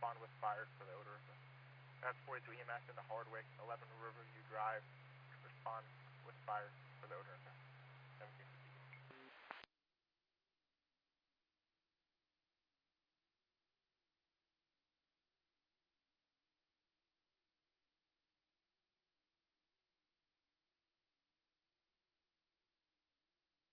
respond with fire for the odor. That's 42 EMS in the Hardwick, 11 Riverview Drive. Respond with fire for the odor.